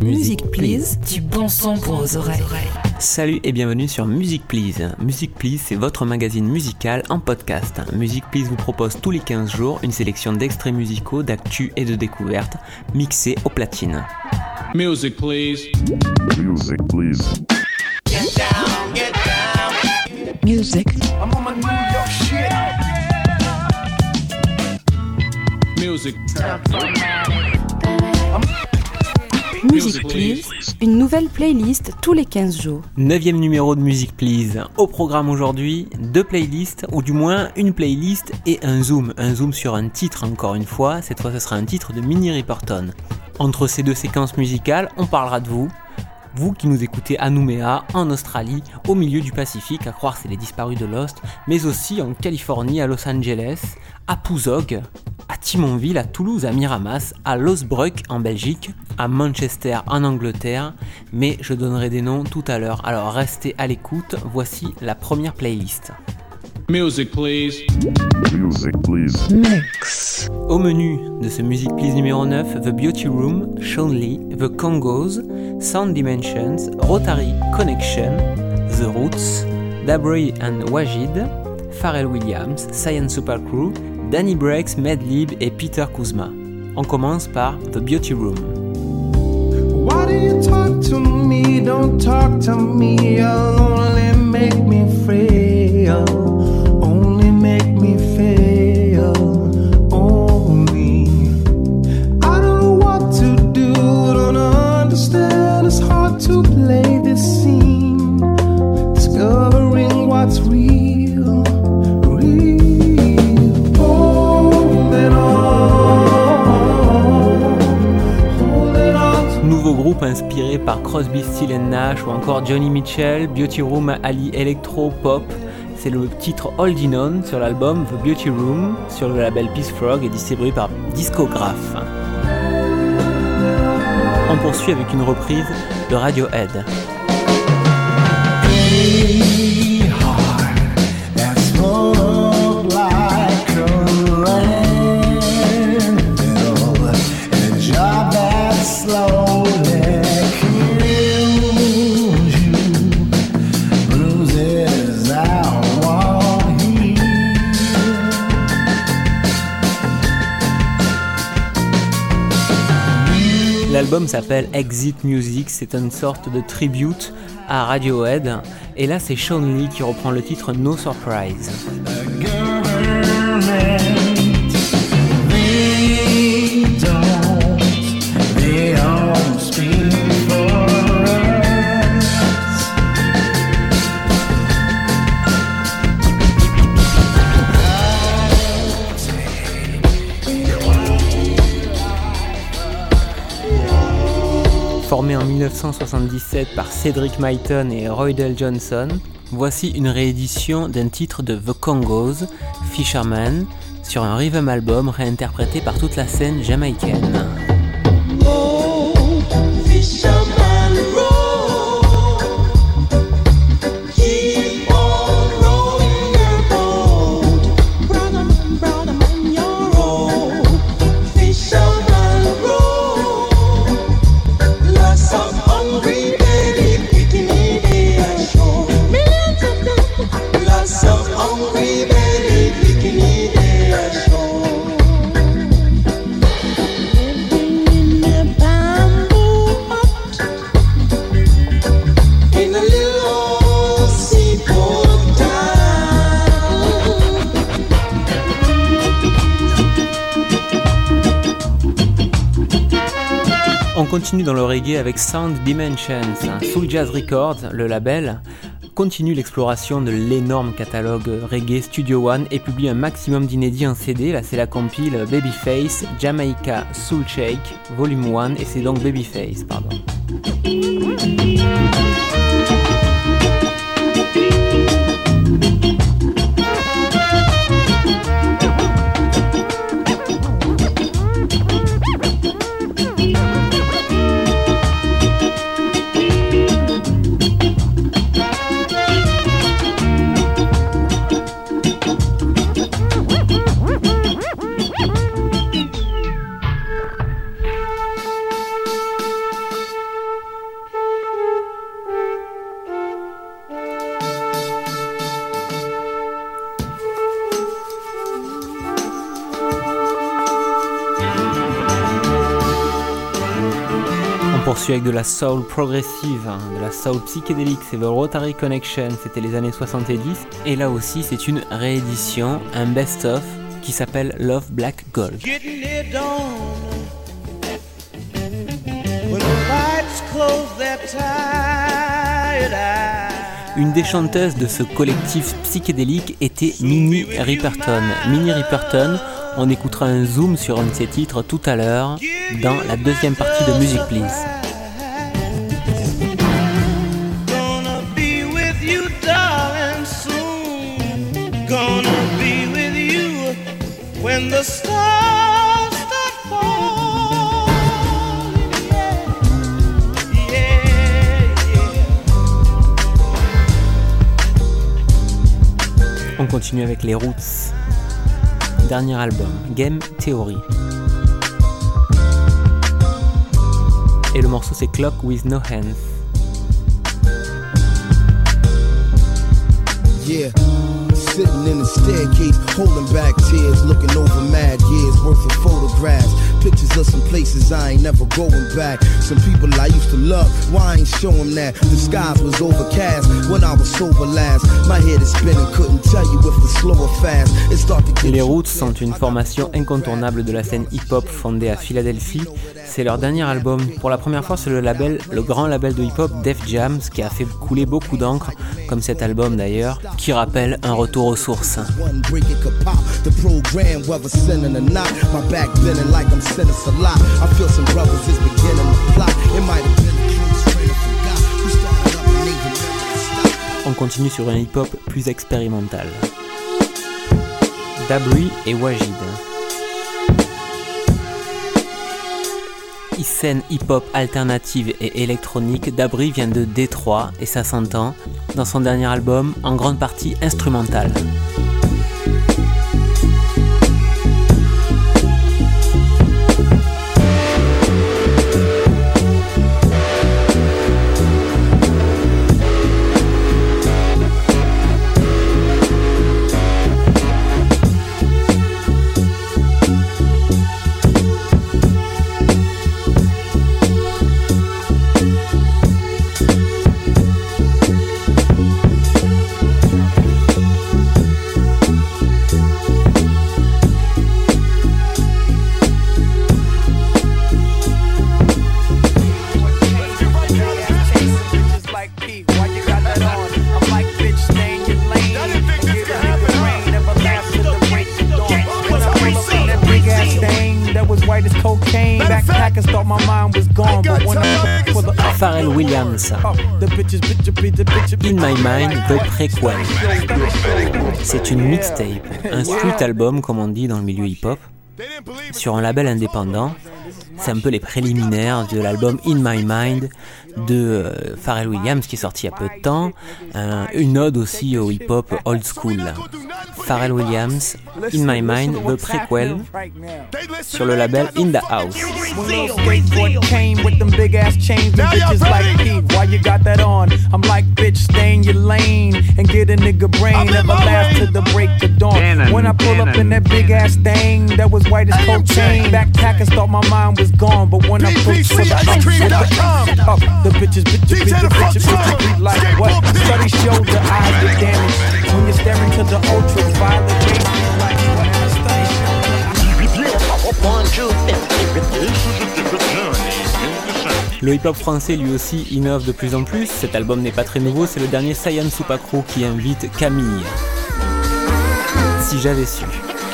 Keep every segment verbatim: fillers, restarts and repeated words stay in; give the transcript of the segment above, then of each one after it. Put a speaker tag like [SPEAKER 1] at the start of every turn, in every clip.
[SPEAKER 1] Music Please, du bon son pour vos oreilles.
[SPEAKER 2] Salut et bienvenue sur Music Please. Music Please, c'est votre magazine musical en podcast. Music Please vous propose tous les quinze jours une sélection d'extraits musicaux, d'actu et de découvertes mixés aux platines.
[SPEAKER 3] Music Please.
[SPEAKER 4] Music Please.
[SPEAKER 5] Get down, get down.
[SPEAKER 1] Music.
[SPEAKER 5] I'm on my New York shit.
[SPEAKER 3] Music.
[SPEAKER 1] Music Please, une nouvelle playlist tous les quinze jours.
[SPEAKER 2] Neuvième numéro de Music Please. Au programme aujourd'hui, deux playlists, ou du moins une playlist et un zoom. Un zoom sur un titre encore une fois, cette fois ce sera un titre de Minnie Riperton. Entre ces deux séquences musicales, on parlera de vous. Vous qui nous écoutez à Nouméa, en Australie, au milieu du Pacifique, à croire c'est les disparus de Lost, mais aussi en Californie, à Los Angeles, à Pouzog, à Timonville, à Toulouse, à Miramas, à Losbruck en Belgique, à Manchester en Angleterre, mais je donnerai des noms tout à l'heure, alors restez à l'écoute, voici la première playlist.
[SPEAKER 3] Music Please.
[SPEAKER 4] Music Please.
[SPEAKER 1] Mix.
[SPEAKER 2] Au menu de ce Music Please numéro neuf, The Beauty Room, Sean Lee, The Congos, Sound Dimensions, Rotary Connection, The Roots, Dabri and Wajid, Pharrell Williams, Science Supercrew, Danny Breaks, Madlib et Peter Kuzma. On commence par The Beauty Room.
[SPEAKER 6] Why do you talk to me? Don't talk to me. You'll only make me frail. Only make me fail. Only. I don't know what to do. Don't understand. It's hard to play this scene. Discovering what's real. Real. Holding on. Holding on.
[SPEAKER 2] Nouveau groupe inspiré par Crosby, Stills and Nash ou encore Johnny Mitchell, Beauty Room allie électro, pop. C'est le titre Holding On sur l'album The Beauty Room sur le label Peace Frog et distribué par Discograph. On poursuit avec une reprise de Radiohead. L'album s'appelle Exit Music, c'est une sorte de tribute à Radiohead. Et là, c'est Sean Lee qui reprend le titre No Surprise. Formé en dix-neuf cent soixante-dix-sept par Cedric Myton et Roydell Johnson, voici une réédition d'un titre de The Congos, Fisherman, sur un rhythm album réinterprété par toute la scène jamaïcaine.
[SPEAKER 6] Oh, fisherman roll. Keep on rolling your boat. Brother, brother, man, your roll. Fisherman roll. Lots of hungry baby picking in the shore. Millions of them. Lots of hungry baby picking in the shore. Living in a bamboo hut in a little old seaport town.
[SPEAKER 2] On continue dans le reggae avec Sound Dimensions. Soul Jazz Records, le label, continue l'exploration de l'énorme catalogue reggae Studio One et publie un maximum d'inédits en C D. Là, c'est la compile Babyface, Jamaica Soul Shake, Volume un, et c'est donc Babyface, pardon. poursuit avec de la soul progressive, hein, de la soul psychédélique, c'est The Rotary Connection, c'était les années soixante-dix, et là aussi c'est une réédition, un best-of qui s'appelle Love Black Gold. Une des chanteuses de ce collectif psychédélique était Minnie Riperton. Minnie Riperton, on écoutera un zoom sur un de ses titres tout à l'heure dans la deuxième partie de Music Please. On continue avec les Roots. Dernier album, Game Theory. Et le morceau c'est Clock with No Hands.
[SPEAKER 7] Yeah, sitting in the staircase, holding back tears, looking over mad years worth of photographs. Pictures of some places I ain't never going back. Some people I used to love, why I ain't show them that? The skies was overcast when I was sober last. My head is spinning, couldn't tell you if it's slow or fast. It started to get.
[SPEAKER 2] Les Roots sont une formation incontournable de la scène hip-hop fondée à Philadelphie. C'est leur dernier album, pour la première fois sur le label, le grand label de hip-hop Def Jam, ce qui a fait couler beaucoup d'encre, comme cet album d'ailleurs, qui rappelle un retour aux sources. On continue sur un hip-hop plus expérimental. Dabri et Wajid. Scène hip-hop alternative et électronique, Dabri vient de Détroit et ça s'entend dans son dernier album, en grande partie instrumental. Pharrell Williams, In My Mind, The Prequel. C'est une mixtape, un street album comme on dit dans le milieu hip-hop, sur un label indépendant. C'est un peu les préliminaires de l'album In My Mind de euh, Pharrell Williams qui est sorti il y a peu de temps, euh, une ode aussi au hip-hop old school. Pharrell Williams, In My Mind, The Prequel, sur le label In The House.
[SPEAKER 6] Gone, but when I put for the up, the bitches, bitches, bitches, bitches, bitches, like what? Studies show the eyes get damaged when you're staring to the ultraviolet rays, like what? Studies show.
[SPEAKER 2] Le hip-hop français lui aussi innove de plus en plus. Cet album n'est pas très nouveau, c'est le dernier Saiyan Supakro qui invite Camille. Si j'avais su.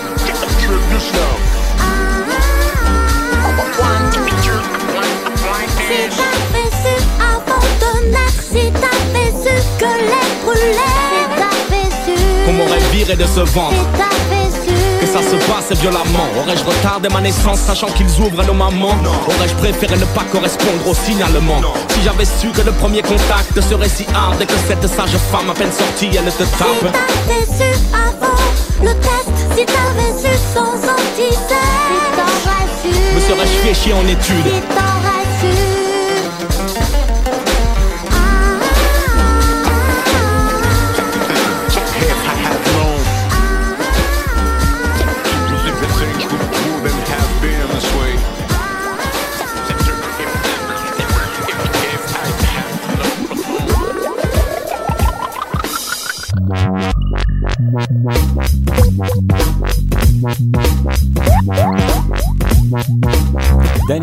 [SPEAKER 8] Si t'avais su avant de naître, si t'avais su que les brûlait, si t'avais su
[SPEAKER 9] qu'on m'aurait viré de ce ventre,
[SPEAKER 8] si t'avais su
[SPEAKER 9] que ça se passe violemment. Aurais-je retardé ma naissance sachant qu'ils ouvrent nos mamans? Aurais-je préféré ne pas correspondre au signalement? Si j'avais su que le premier contact serait si hard et que cette sage femme à peine sortie elle te tape.
[SPEAKER 8] Si t'avais su avant le test, si t'avais su sans anti-test, si t'aurais su
[SPEAKER 9] me serais-je fait chier en études?
[SPEAKER 8] Si t'aurais su.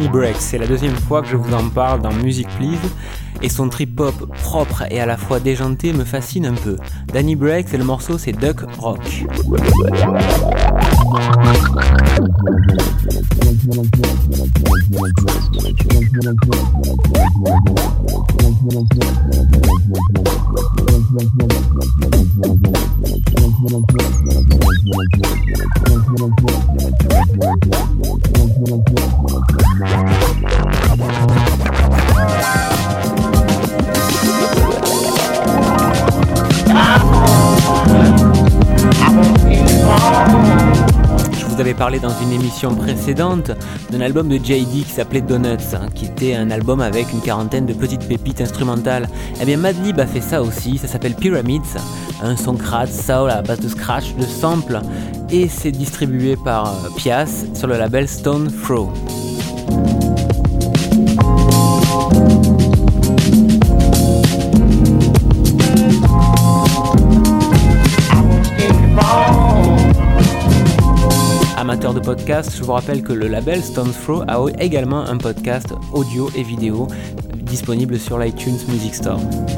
[SPEAKER 2] Danny Breaks, c'est la deuxième fois que je vous en parle dans Music Please, et son trip-hop propre et à la fois déjanté me fascine un peu. Danny Breaks et le morceau c'est Duck Rock. Je vous avais parlé dans une émission précédente d'un album de J D qui s'appelait Donuts, hein, qui était un album avec une quarantaine de petites pépites instrumentales. Eh bien Madlib a fait ça aussi, ça s'appelle Pyramids, un son crade, soul à base de scratch, de sample, et c'est distribué par euh, Pias sur le label Stone Throw. Amateur de podcast, je vous rappelle que le label Stone's Throw a également un podcast audio et vidéo disponible sur l'iTunes Music Store.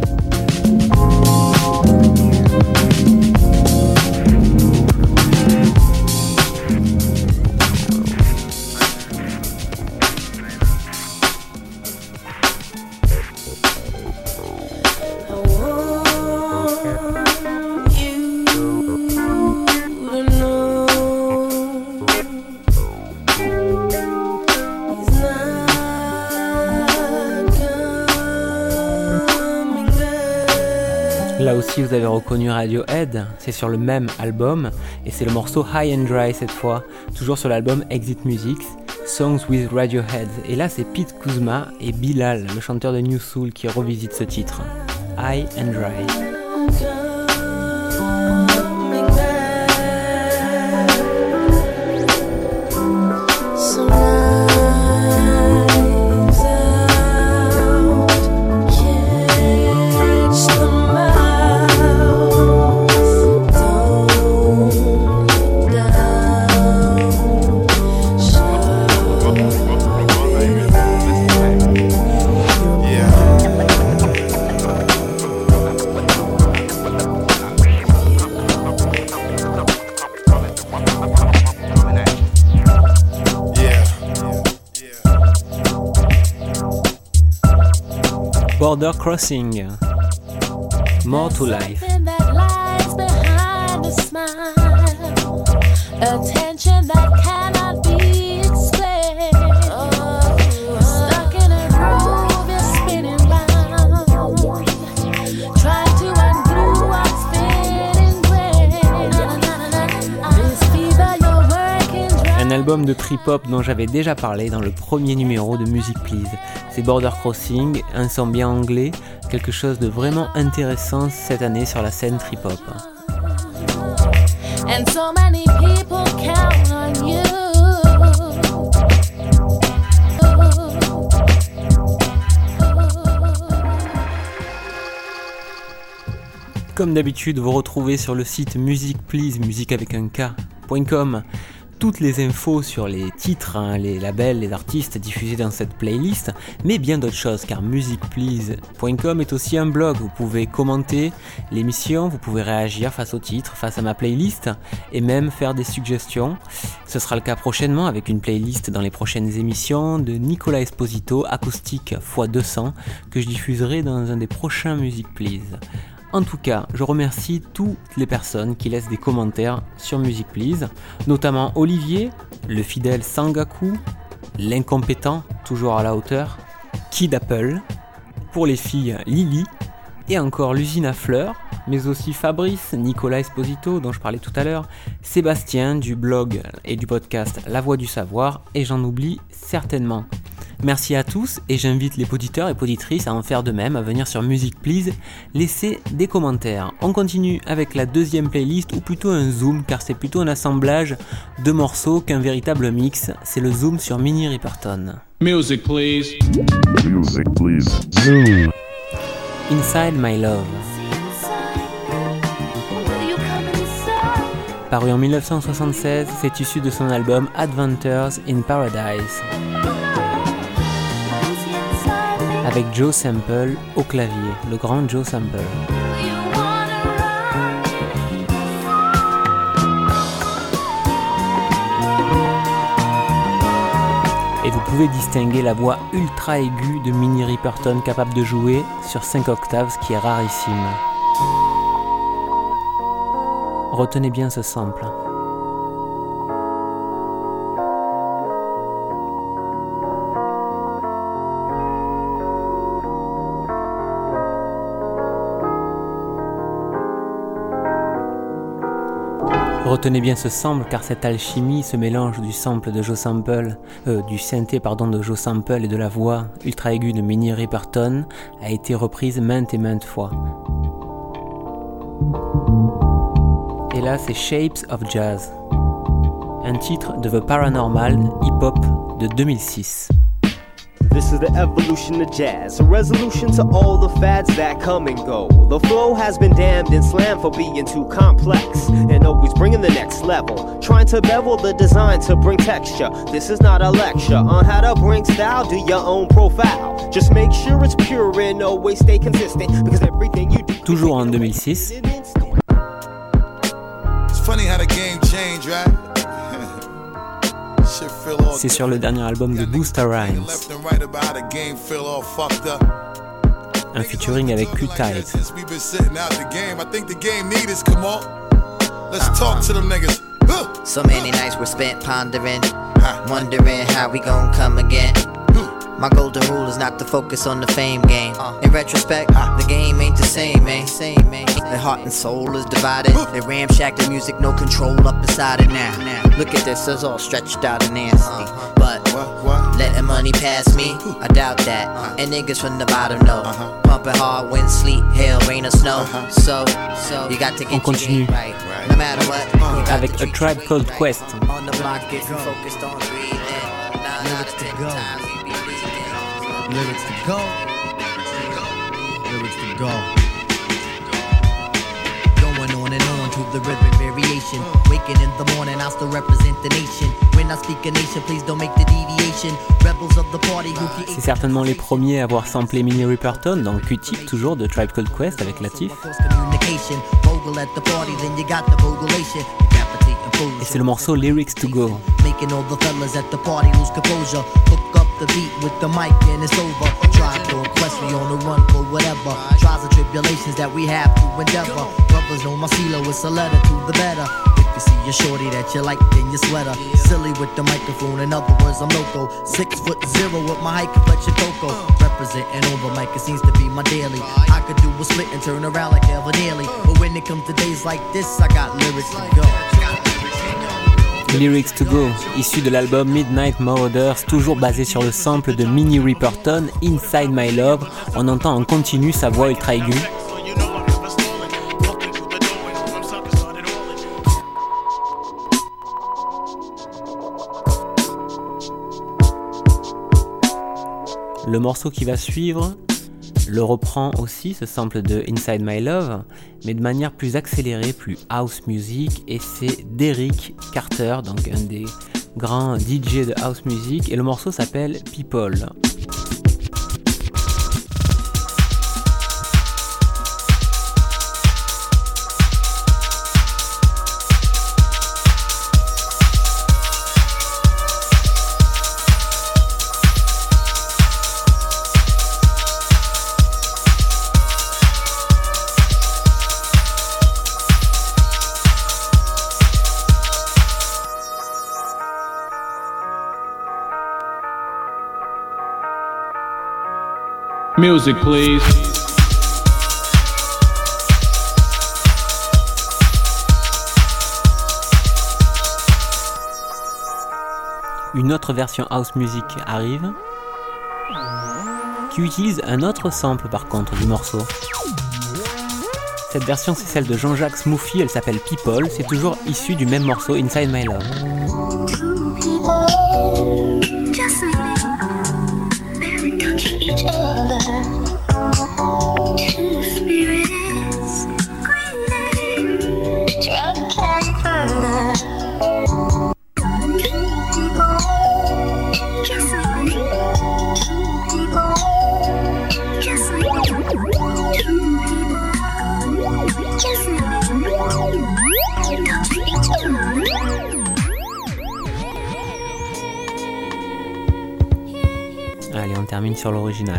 [SPEAKER 2] Là aussi vous avez reconnu Radiohead, c'est sur le même album et c'est le morceau High and Dry cette fois, toujours sur l'album Exit Music, Songs with Radiohead. Et là c'est Pete Kuzma et Bilal, le chanteur de New Soul, qui revisite ce titre, High and Dry. Border Crossing, More to Life. Attention that cannot be explained. Stuck in a groove, you're spinning round. Try to undo what's been ingrained. This fever you're working dry. Un album de trip-hop dont j'avais déjà parlé dans le premier numéro de Music Please. C'est Border Crossing, un son bien anglais, quelque chose de vraiment intéressant cette année sur la scène trip-hop. And so many people count on you. Comme d'habitude, vous retrouvez sur le site Music Please, musique avec un K point com, toutes les infos sur les titres, hein, les labels, les artistes diffusés dans cette playlist, mais bien d'autres choses, car music please point com est aussi un blog. Vous pouvez commenter l'émission, vous pouvez réagir face aux titres, face à ma playlist, et même faire des suggestions. Ce sera le cas prochainement avec une playlist dans les prochaines émissions de Nicolas Esposito, acoustique fois deux cents, que je diffuserai dans un des prochains Music Please. En tout cas, je remercie toutes les personnes qui laissent des commentaires sur Music Please, notamment Olivier, le fidèle Sangaku, l'incompétent, toujours à la hauteur, Kid Apple, pour les filles Lily, et encore l'usine à fleurs, mais aussi Fabrice, Nicolas Esposito, dont je parlais tout à l'heure, Sébastien du blog et du podcast La Voix du Savoir, et j'en oublie certainement. Merci à tous et j'invite les auditeurs et auditrices à en faire de même, à venir sur Music Please, laisser des commentaires. On continue avec la deuxième playlist, ou plutôt un zoom, car c'est plutôt un assemblage de morceaux qu'un véritable mix. C'est le zoom sur Minnie Riperton.
[SPEAKER 3] Music please.
[SPEAKER 4] Music please. Zoom.
[SPEAKER 2] Inside My Love. Paru en dix-neuf cent soixante-seize, c'est issu de son album Adventures in Paradise. avec Joe Sample au clavier, le grand Joe Sample. Et vous pouvez distinguer la voix ultra aiguë de Minnie Riperton capable de jouer sur cinq octaves, ce qui est rarissime. Retenez bien ce sample. Retenez bien ce sample car cette alchimie, ce mélange du sample de Joe Sample, euh, du synthé pardon de Joe Sample et de la voix ultra aiguë de Minnie Riperton a été reprise maintes et maintes fois. Et là c'est Shapes of Jazz, un titre de The Paranormal Hip Hop de deux mille six.
[SPEAKER 10] This is the evolution of jazz, a resolution to all the fads that come and go. The flow has been damned and slammed for being too complex and always bringing the next level, trying to bevel the design to bring texture. This is not a lecture on how to bring style, do your own profile. Just make sure it's pure and always stay consistent because everything you do.
[SPEAKER 2] Toujours en deux mille six.
[SPEAKER 11] It's funny how the game changed, right?
[SPEAKER 2] C'est sur le dernier album de Busta Rhymes, un featuring avec Q-Type.
[SPEAKER 12] So many nights were spent pondering, wondering how we gon' come again. My golden rule is not to focus on the fame game. In retrospect, the game ain't the same, man. Their heart and soul is divided. They ramshack the music, no control up inside it now. Look at this, it's all stretched out and nasty. But letting money pass me, I doubt that. And niggas from the bottom know. Pumping hard, wind, sleet, hail, rain or snow. So, so you got to get your game right. No matter what.
[SPEAKER 2] Avec A Tribe Called Quest.
[SPEAKER 12] On the block, if you focused on breathing. Nine out of ten times.
[SPEAKER 7] Lyrics to go. Lyrics to go. Going on and on to the rhythmic variation. Waking in the morning, I'll still represent the nation. When I speak a nation, please don't make the deviation. Rebels of the party who create.
[SPEAKER 2] C'est certainement les premiers à avoir samplé Minnie Riperton dans Q-Tip, toujours de Tribe Called Quest avec Latif. Et c'est le morceau Lyrics to Go.
[SPEAKER 7] Making all the fellas at the party lose composure. Hook up the beat with the mic and it's over. Tribe Called Quest, we on the run for whatever. Trials and tribulations that we have to endeavor. Brothers know my CeeLo, it's a letter to the better. If you see your shorty that you like, then your sweater. Silly with the microphone, in other words, I'm loco. Six foot zero with my high complexion cocoa. Representing on the mic, it seems to be my daily. I could do a split and turn around like Ever Nearly. But when it comes to days like this, I got lyrics to go.
[SPEAKER 2] Lyrics to Go, issu de l'album Midnight Marauders, toujours basé sur le sample de Minnie Riperton, Inside My Love. On entend en continu sa voix ultra aiguë. Le morceau qui va suivre le reprend aussi, ce sample de Inside My Love, mais de manière plus accélérée, plus house music, et c'est Derrick Carter, donc un des grands D J de house music, et le morceau s'appelle People.
[SPEAKER 3] Music, please.
[SPEAKER 2] Une autre version house music arrive, qui utilise un autre sample par contre du morceau. Cette version c'est celle de Jean-Jacques Smoothie, elle s'appelle People, c'est toujours issu du même morceau Inside My Love. termine sur l'original.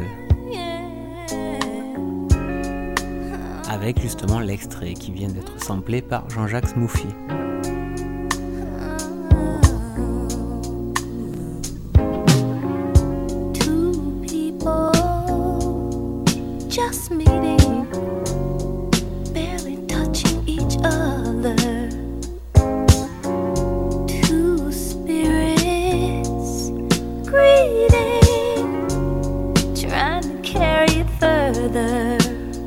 [SPEAKER 2] Avec justement l'extrait qui vient d'être samplé par Jean-Jacques Smoufy.
[SPEAKER 8] Just meeting, barely touching each other. Two spirits greeting, trying to carry it further.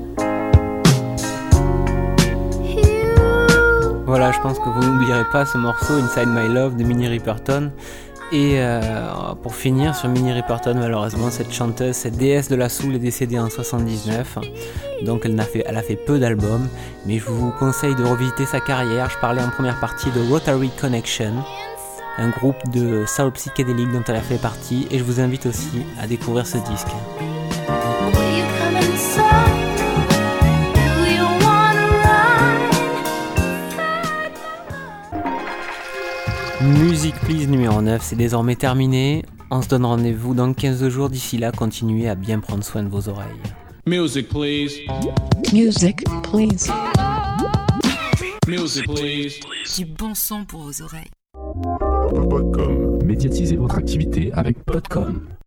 [SPEAKER 2] Voilà, je pense que vous n'oublierez pas ce morceau Inside My Love de Minnie Riperton. Et euh, pour finir sur Minnie Riperton, malheureusement, cette chanteuse, cette déesse de la soul est décédée en soixante-dix-neuf. Donc elle a fait, elle a fait peu d'albums, mais je vous conseille de revisiter sa carrière. Je parlais en première partie de Rotary Connection, un groupe de soul psychédélique dont elle a fait partie, et je vous invite aussi à découvrir ce disque. Music Please numéro neuf, c'est désormais terminé. On se donne rendez-vous dans quinze jours. D'ici là, continuez à bien prendre soin de vos oreilles.
[SPEAKER 3] Music please.
[SPEAKER 13] Music please.
[SPEAKER 3] Music please.
[SPEAKER 1] Du bon son pour vos oreilles.
[SPEAKER 14] Podcomm. Médiatisez votre activité avec Podcomm.